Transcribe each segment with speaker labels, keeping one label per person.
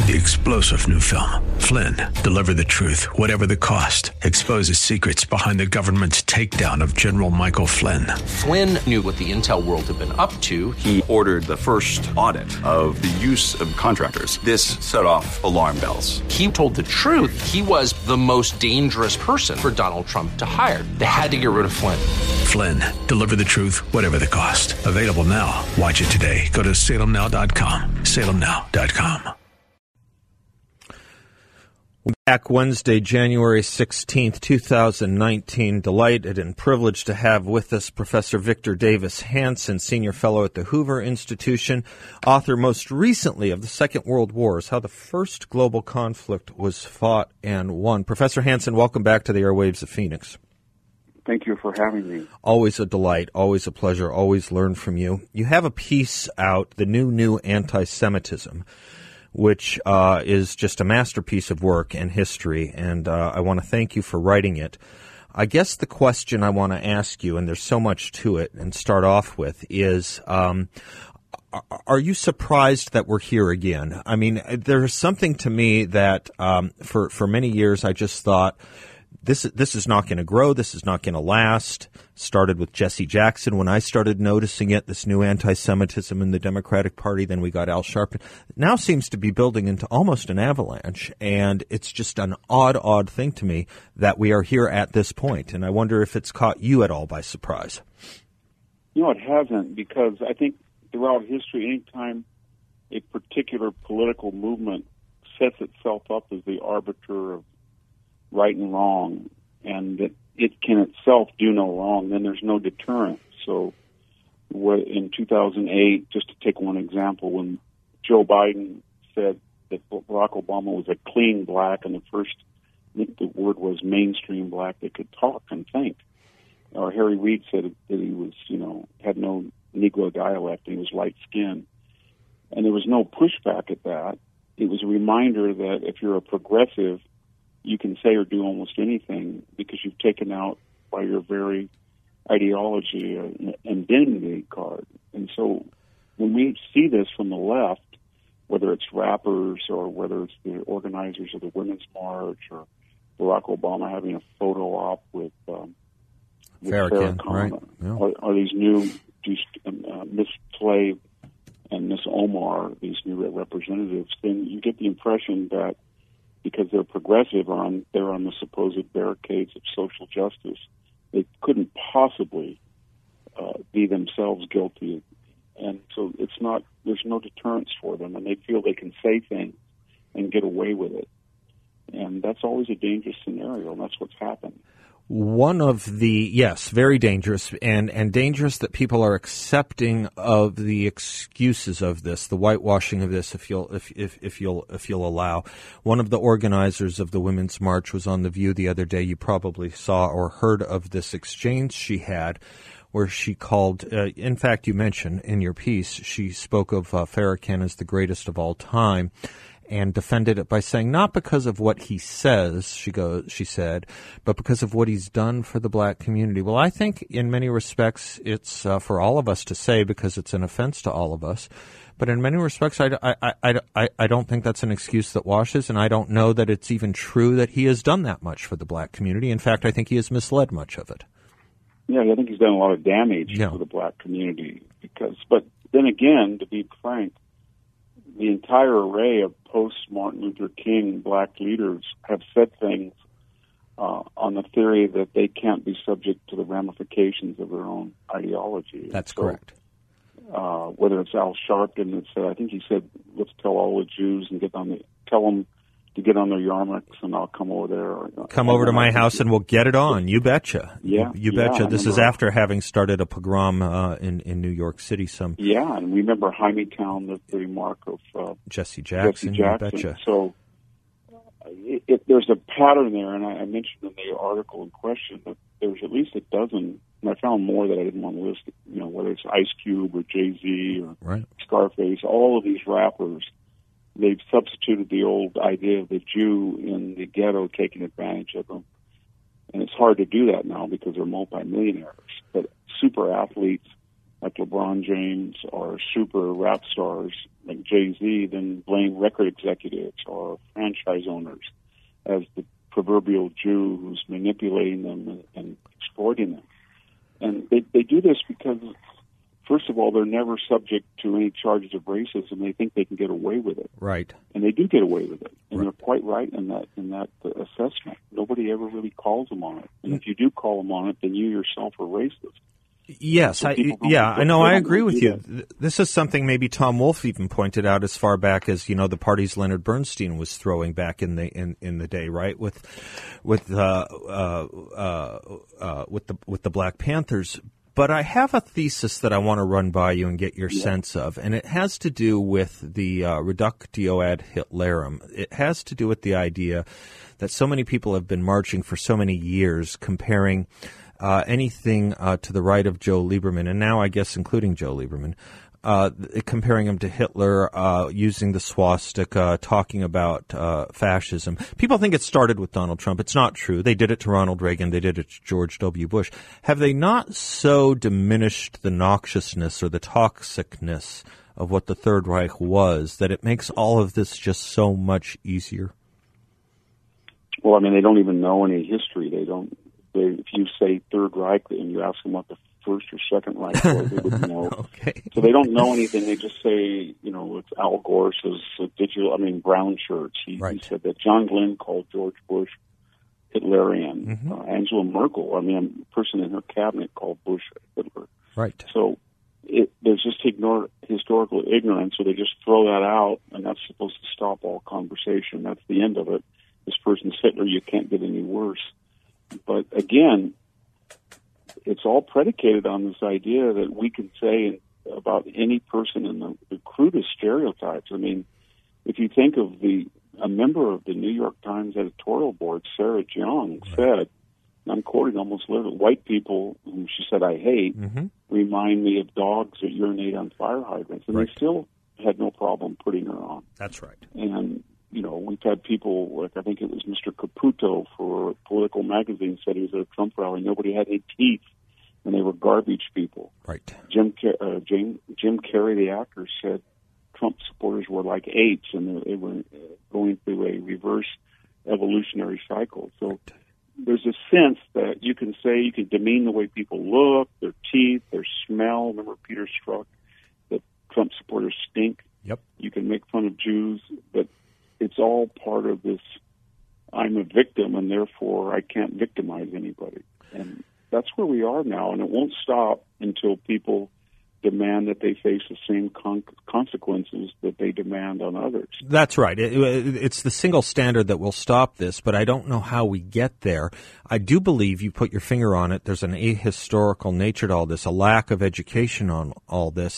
Speaker 1: The explosive new film, Flynn, deliver the truth, whatever the cost, exposes secrets behind the government's takedown of General Michael Flynn.
Speaker 2: Flynn knew what the intel world had been up to.
Speaker 3: He ordered the first audit of the use of contractors. This set off alarm bells.
Speaker 2: He told the truth. He was the most dangerous person for Donald Trump to hire. They had to get rid of Flynn.
Speaker 1: Flynn, deliver the truth, whatever the cost. Available now. Watch it today. Go to salemnow.com. salemnow.com.
Speaker 4: Back Wednesday, January 16th, 2019. Delighted and privileged to have with us Professor Victor Davis Hanson, Senior Fellow at the Hoover Institution, author most recently of The Second World Wars, How the First Global Conflict Was Fought and Won. Professor Hanson, welcome back to the airwaves of Phoenix.
Speaker 5: Thank you for having me.
Speaker 4: Always a delight, always a pleasure, always learn from you. You have a piece out, The New Anti-Semitism, which is just a masterpiece of work and history, and I want to thank you for writing it. I guess the question I want to ask you, and there's so much to it, and start off with, is are you surprised that we're here again? I mean, there's something to me that for many years I just thought, this is not going to grow. This is not going to last. Started with Jesse Jackson when I started noticing it, this new anti-Semitism in the Democratic Party. Then we got Al Sharpton. Now seems to be building into almost an avalanche. And it's just an odd thing to me that we are here at this point. And I wonder if it's caught you at all by surprise.
Speaker 5: No, it hasn't, because I think throughout history, anytime a particular political movement sets itself up as the arbiter of right and wrong, and that it can itself do no wrong, then there's no deterrent. So in 2008, just to take one example, when Joe Biden said that Barack Obama was a clean black, and I think the word was mainstream black that could talk and think. Or Harry Reid said that he was, had no Negro dialect, and he was light-skinned. And there was no pushback at that. It was a reminder that if you're a progressive, you can say or do almost anything because you've taken out by your very ideology an identity card. And so when we see this from the left, whether it's rappers or whether it's the organizers of the Women's March or Barack Obama having a photo op with
Speaker 4: Farrakhan, right? Yeah.
Speaker 5: Or these new Miss Play and Miss Omar, these new representatives, then you get the impression that because they're progressive, they're on the supposed barricades of social justice, they couldn't possibly be themselves guilty. And so there's no deterrence for them, and they feel they can say things and get away with it. And that's always a dangerous scenario, and that's what's happened.
Speaker 4: One of the, yes, very dangerous, and dangerous that people are accepting of the excuses of this, the whitewashing of this, if you'll allow. One of the organizers of the Women's March was on The View the other day. You probably saw or heard of this exchange she had, where she called, in fact, you mentioned in your piece, she spoke of Farrakhan as the greatest of all time, and defended it by saying, not because of what he says, she said, but because of what he's done for the black community. Well, I think in many respects it's for all of us to say, because it's an offense to all of us. But in many respects, I don't think that's an excuse that washes, and I don't know that it's even true that he has done that much for the black community. In fact, I think he has misled much of it.
Speaker 5: Yeah, I think he's done a lot of damage for the black community. But then again, to be frank, the entire array of post-Martin Luther King black leaders have said things on the theory that they can't be subject to the ramifications of their own ideology.
Speaker 4: That's correct.
Speaker 5: Whether it's Al Sharpton that said, I think he said, let's tell all the Jews and tell them to get on their yarmulkes and I'll come over there.
Speaker 4: Come over to my house and we'll get it on. You betcha.
Speaker 5: Yeah.
Speaker 4: You betcha. This is after having started a pogrom in New York City.
Speaker 5: Yeah, and we remember Hymietown, the remark of
Speaker 4: Jesse Jackson. You betcha.
Speaker 5: So there's a pattern there, and I mentioned in the article in question that there's at least a dozen, and I found more that I didn't want to list, whether it's Ice Cube or Jay-Z or Scarface, all of these rappers, they've substituted the old idea of the Jew in the ghetto taking advantage of them. And it's hard to do that now because they're multimillionaires. But super athletes like LeBron James or super rap stars like Jay-Z, then blame record executives or franchise owners as the proverbial Jew who's manipulating them and exploiting them. And they do this because, first of all, they're never subject to any charges of racism. They think they can get away with it.
Speaker 4: Right.
Speaker 5: And they do get away with it. And
Speaker 4: Right.
Speaker 5: they're quite right in that assessment. Nobody ever really calls them on it. And if you do call them on it, then you yourself are racist.
Speaker 4: Yes,
Speaker 5: So
Speaker 4: I agree with you. This is something maybe Tom Wolfe even pointed out as far back as, the parties Leonard Bernstein was throwing back in the day, right? With the Black Panthers. But I have a thesis that I want to run by you and get your sense of, and it has to do with the reductio ad Hitlerum. It has to do with the idea that so many people have been marching for so many years comparing anything to the right of Joe Lieberman, and now I guess including Joe Lieberman, comparing him to Hitler, using the swastika, talking about fascism. People think it started with Donald Trump. It's not true. They did it to Ronald Reagan. They did it to George W. Bush. Have they not so diminished the noxiousness or the toxicness of what the Third Reich was that it makes all of this just so much easier?
Speaker 5: Well, I mean, they don't even know any history. If you say Third Reich and you ask them what the First or Second Reich was, they wouldn't know.
Speaker 4: Okay.
Speaker 5: So they don't know anything. They just say, it's Al Gore says brown shirts. He said that John Glenn called George Bush Hitlerian.
Speaker 4: Mm-hmm.
Speaker 5: Angela Merkel, a person in her cabinet called Bush Hitler.
Speaker 4: Right.
Speaker 5: So there's just historical ignorance, so they just throw that out, and that's supposed to stop all conversation. That's the end of it. This person's Hitler, you can't get any worse. But again, it's all predicated on this idea that we can say about any person in the crudest stereotypes. I mean, if you think of a member of the New York Times editorial board, Sarah Jeong, said, and I'm quoting almost literally, white people, whom she said I hate, remind me of dogs that urinate on fire hydrants. And they still had no problem putting her on.
Speaker 4: That's right.
Speaker 5: And we've had people, like I think it was Mr. Caputo for Political Magazine said he was at a Trump rally. Nobody had any teeth, and they were garbage people.
Speaker 4: Right.
Speaker 5: Jim Carrey, the actor, said Trump supporters were like apes, and they were going through a reverse evolutionary cycle. So there's a sense that you can demean the way people look, their teeth, their smell. Remember Peter Strzok, that Trump supporters stink.
Speaker 4: Yep.
Speaker 5: You can make fun of Jews, but it's all part of this, I'm a victim, and therefore I can't victimize anybody. And that's where we are now, and it won't stop until people demand that they face the same consequences that they demand on others.
Speaker 4: That's right. It's the single standard that will stop this, but I don't know how we get there. I do believe you put your finger on it. There's an ahistorical nature to all this, a lack of education on all this.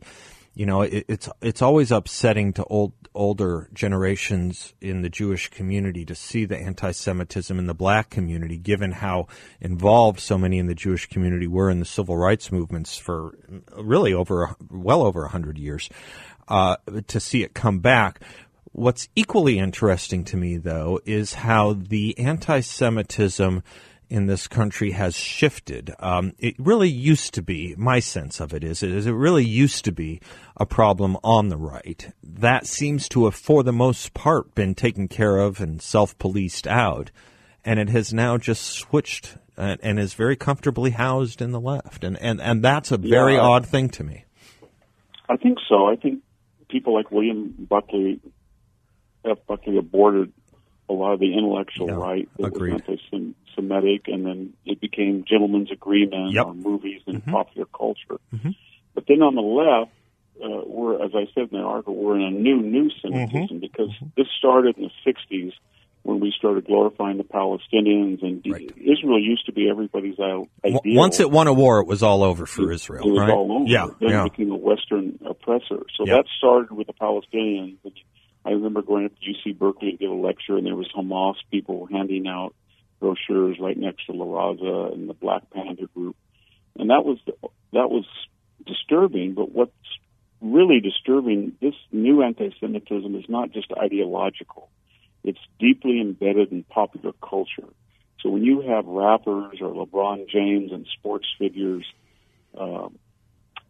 Speaker 4: It's always upsetting to older generations in the Jewish community to see the anti-Semitism in the black community, given how involved so many in the Jewish community were in the civil rights movements for really well over 100 years, to see it come back. What's equally interesting to me, though, is how the anti-Semitism in this country has shifted. It really used to be, my sense of it is it really used to be a problem on the right. That seems to have, for the most part, been taken care of and self-policed out. And it has now just switched and is very comfortably housed in the left. And that's a very odd thing to me. I
Speaker 5: think so. I think people like William Buckley, F. Buckley, aborted a lot of the intellectual right that was anti-Semitic, and then it became gentleman's agreement on movies and popular culture. But then on the left, we're, as I said in the article, we're in a new Semitism because this started in the 60s when we started glorifying the Palestinians, and Israel used to be everybody's ideal.
Speaker 4: Once it won a war, it was all over for Israel,
Speaker 5: it was
Speaker 4: right?
Speaker 5: all over. Then it became a Western oppressor. So that started with the Palestinians. I remember going up to UC Berkeley to give a lecture, and there was Hamas people handing out brochures right next to La Raza and the Black Panther group, and that was disturbing. But what's really disturbing, this new anti-Semitism is not just ideological; it's deeply embedded in popular culture. So when you have rappers or LeBron James and sports figures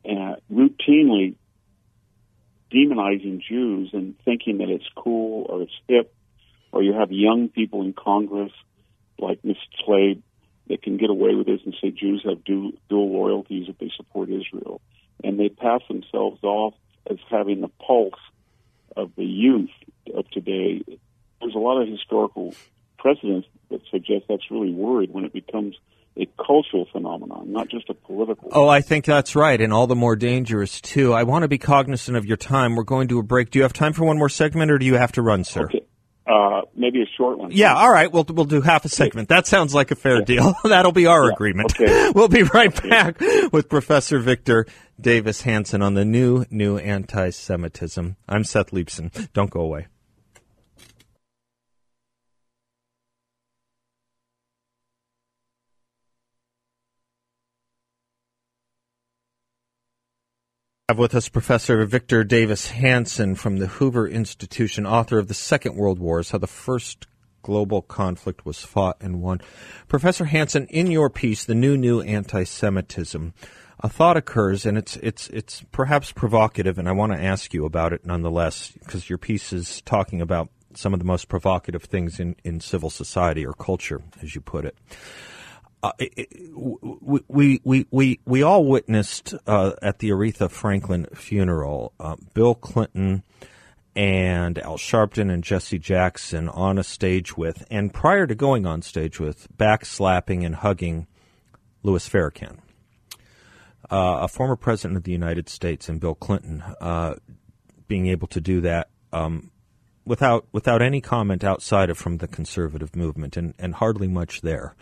Speaker 5: routinely demonizing Jews and thinking that it's cool or it's hip, or you have young people in Congress like Ms. Tlaib that can get away with this and say Jews have dual loyalties if they support Israel. And they pass themselves off as having the pulse of the youth of today. There's a lot of historical precedents that suggest that's really worried when it becomes a cultural phenomenon, not just a political one.
Speaker 4: Oh, I think that's right, and all the more dangerous, too. I want to be cognizant of your time. We're going to a break. Do you have time for one more segment, or do you have to run, sir?
Speaker 5: Okay. Maybe a short one.
Speaker 4: Yeah, all right. We'll do half a segment. That sounds like a fair deal. That'll be our agreement.
Speaker 5: Okay.
Speaker 4: We'll be right back with Professor Victor Davis Hanson on the new anti-Semitism. I'm Seth Leibson. Don't go away. Have with us Professor Victor Davis Hanson from the Hoover Institution, author of The Second World Wars, How the First Global Conflict Was Fought and Won. Professor Hanson, in your piece, The New Anti-Semitism, a thought occurs, and it's perhaps provocative, and I want to ask you about it nonetheless, because your piece is talking about some of the most provocative things in civil society or culture, as you put it. We all witnessed at the Aretha Franklin funeral Bill Clinton and Al Sharpton and Jesse Jackson on a stage with, and prior to going on stage with, backslapping and hugging Louis Farrakhan, a former president of the United States, and Bill Clinton being able to do that without any comment outside of from the conservative movement, and hardly much there.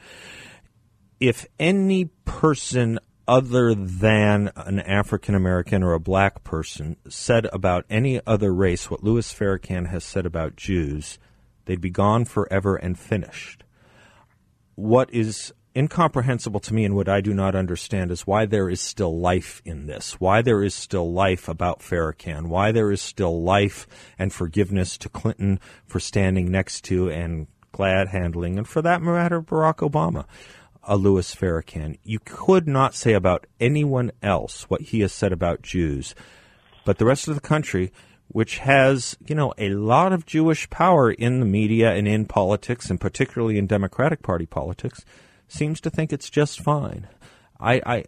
Speaker 4: If any person other than an African American or a black person said about any other race what Louis Farrakhan has said about Jews, they'd be gone forever and finished. What is incomprehensible to me and what I do not understand is why there is still life in this, why there is still life about Farrakhan, why there is still life and forgiveness to Clinton for standing next to and glad handling, and for that matter, Barack Obama, a Louis Farrakhan. You could not say about anyone else what he has said about Jews, but the rest of the country, which has, a lot of Jewish power in the media and in politics, and particularly in Democratic Party politics, seems to think it's just fine. I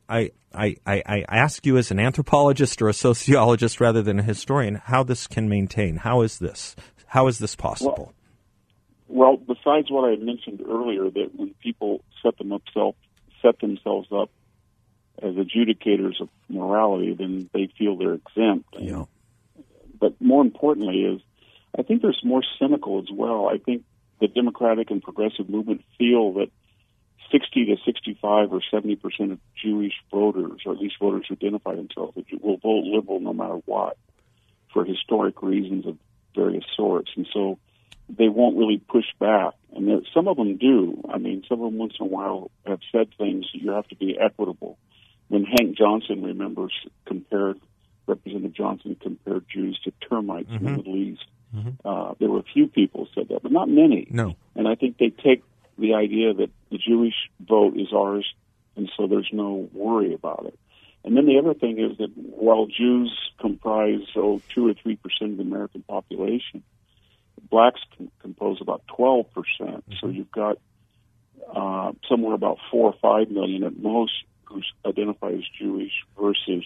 Speaker 4: ask you as an anthropologist or a sociologist rather than a historian how this can maintain. How is this possible?
Speaker 5: Well, besides what I had mentioned earlier, that when people set themselves up as adjudicators of morality, then they feel they're exempt.
Speaker 4: Yeah.
Speaker 5: But more importantly is, I think there's more cynical as well. I think the Democratic and progressive movement feel that 60 to 65 or 70% of Jewish voters, or at least voters who identify themselves, will vote liberal no matter what, for historic reasons of various sorts. And so they won't really push back. And some of them do. I mean, some of them once in a while have said things, you have to be equitable. When Hank Johnson, Representative Johnson compared Jews to termites in the Middle East, there were a few people who said that, but not many.
Speaker 4: No.
Speaker 5: And I think they take the idea that the Jewish vote is ours, and so there's no worry about it. And then the other thing is that while Jews comprise 2 or 3% of the American population, blacks compose about 12%. So you've got somewhere about 4 or 5 million at most who identify as Jewish versus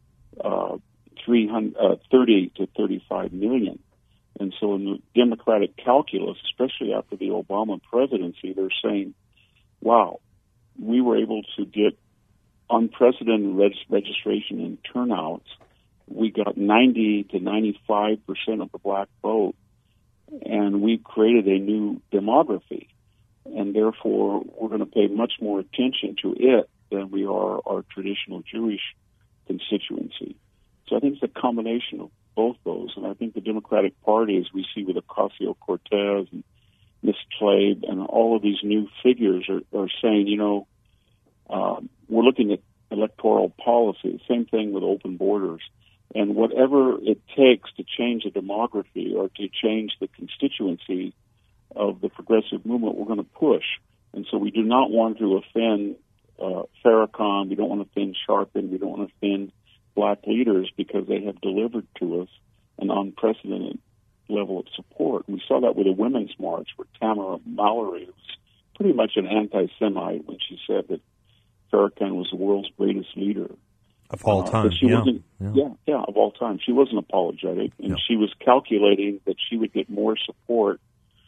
Speaker 5: 30 to 35 million. And so in the Democratic calculus, especially after the Obama presidency, they're saying, wow, we were able to get unprecedented registration and turnouts. We got 90 to 95% of the black vote, and we've created a new demography. And therefore, we're going to pay much more attention to it than we are our traditional Jewish constituency. So I think it's a combination of both those. And I think the Democratic Party, as we see with Ocasio-Cortez and Ms. Tlaib and all of these new figures, are saying, we're looking at electoral policy. Same thing with open borders. And whatever it takes to change the demography or to change the constituency of the progressive movement, we're going to push. And so we do not want to offend Farrakhan. We don't want to offend Sharpton. We don't want to offend black leaders because they have delivered to us an unprecedented level of support. We saw that with the Women's March, where Tamara Mallory was pretty much an anti-Semite when she said that Farrakhan was the world's greatest leader.
Speaker 4: Of all time,
Speaker 5: of all time. She wasn't apologetic, and she was calculating that she would get more support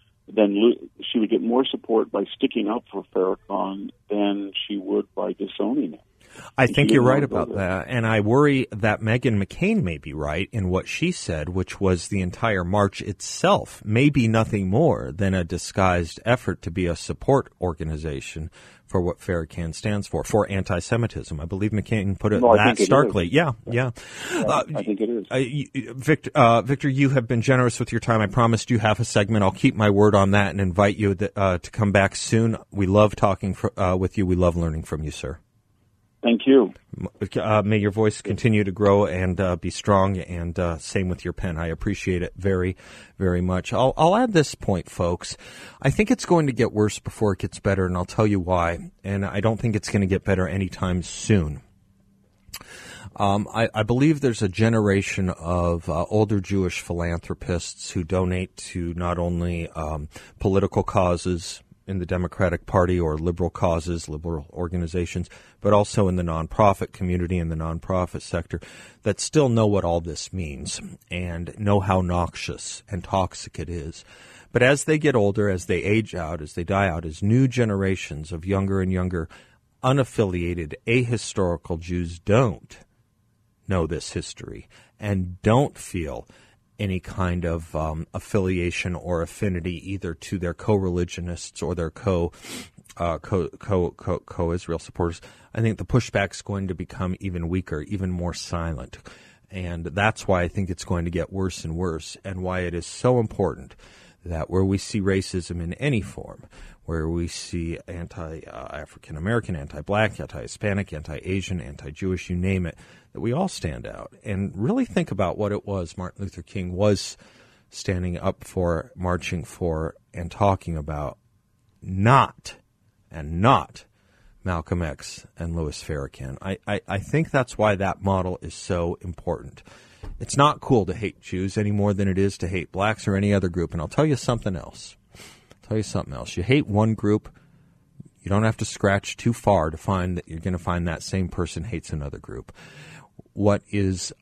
Speaker 5: by sticking up for Farrakhan than she would by disowning him.
Speaker 4: I think you're right about that, and I worry that Meghan McCain may be right in what she said, which was the entire march itself may be nothing more than a disguised effort to be a support organization for what Farrakhan stands for anti-Semitism. I believe McCain put it that starkly. Yeah.
Speaker 5: I think it is.
Speaker 4: Victor, you have been generous with your time. I promised you half a segment. I'll keep my word on that and invite you to come back soon. We love talking with you. We love learning from you, sir.
Speaker 5: Thank you.
Speaker 4: May your voice continue to grow and be strong, and same with your pen. I appreciate it very, very much. I'll add this point, folks. I think it's going to get worse before it gets better, and I'll tell you why. And I don't think it's going to get better anytime soon. I believe there's a generation of older Jewish philanthropists who donate to not only political causes in the Democratic Party or liberal causes, liberal organizations, but also in the nonprofit community and the nonprofit sector that still know what all this means and know how noxious and toxic it is. But as they get older, as they age out, as they die out, as new generations of younger and younger unaffiliated, ahistorical Jews don't know this history and don't feel any kind of affiliation or affinity either to their co-religionists or their co-Israel supporters, I think the pushback's going to become even weaker, even more silent. And that's why I think it's going to get worse and worse, and why it is so important that where we see racism in any form, where we see anti-African-American, anti-Black, anti-Hispanic, anti-Asian, anti-Jewish, you name it, that we all stand out and really think about what it was Martin Luther King was standing up for, marching for, and talking about, not Malcolm X and Louis Farrakhan. I think that's why that model is so important. It's not cool to hate Jews any more than it is to hate blacks or any other group. And I'll tell you something else. You hate one group, you don't have to scratch too far to find that you're going to find that same person hates another group. What is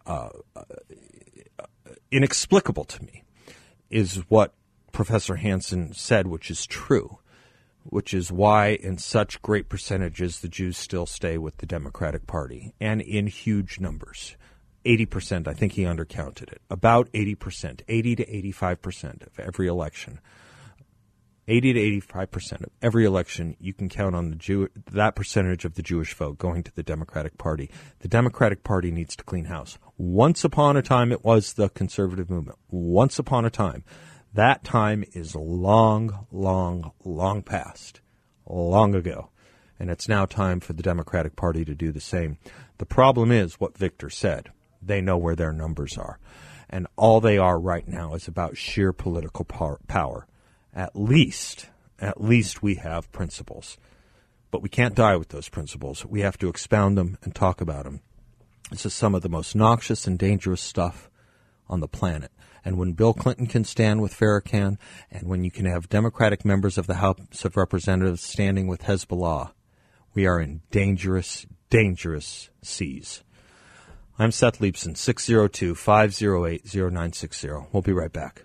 Speaker 4: inexplicable to me is what Professor Hansen said, which is true, which is why in such great percentages the Jews still stay with the Democratic Party, and in huge numbers. 80%, I think he undercounted it, about 80%, 80 to 85% of every election. 80 to 85% of every election, you can count on that percentage of the Jewish vote going to the Democratic Party. The Democratic Party needs to clean house. Once upon a time, it was the conservative movement. Once upon a time. That time is long, long, long past, long ago. And it's now time for the Democratic Party to do the same. The problem is what Victor said. They know where their numbers are. And all they are right now is about sheer political power. At least we have principles. But we can't die with those principles. We have to expound them and talk about them. This is some of the most noxious and dangerous stuff on the planet. And when Bill Clinton can stand with Farrakhan, and when you can have Democratic members of the House of Representatives standing with Hezbollah, we are in dangerous, dangerous seas. I'm Seth Leibson, 602-508-0960. We'll be right back.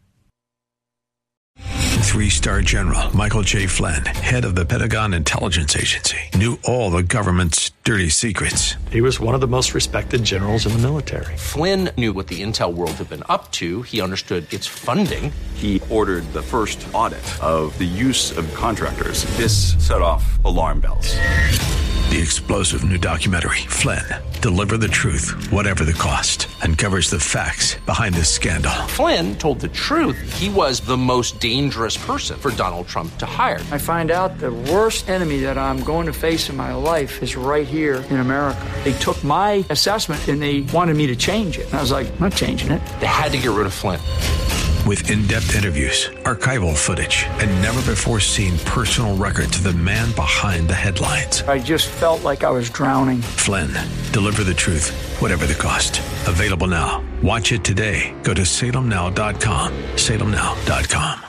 Speaker 1: 3-star General Michael J. Flynn, head of the Pentagon Intelligence Agency, knew all the government's dirty secrets.
Speaker 6: He was one of the most respected generals in the military.
Speaker 2: Flynn knew what the intel world had been up to. He understood its funding.
Speaker 3: He ordered the first audit of the use of contractors. This set off alarm bells.
Speaker 1: The explosive new documentary, Flynn, Deliver the Truth, Whatever the Cost, uncovers the facts behind this scandal.
Speaker 2: Flynn told the truth. He was the most dangerous person for Donald Trump to hire.
Speaker 7: I find out the worst enemy that I'm going to face in my life is right here in America. They took my assessment and they wanted me to change it. And I was like, I'm not changing it.
Speaker 2: They had to get rid of Flynn.
Speaker 1: With in-depth interviews, archival footage, and never-before-seen personal records of the man behind the headlines.
Speaker 7: I just felt like I was drowning.
Speaker 1: Flynn, deliver the truth, whatever the cost. Available now. Watch it today. Go to salemnow.com. salemnow.com.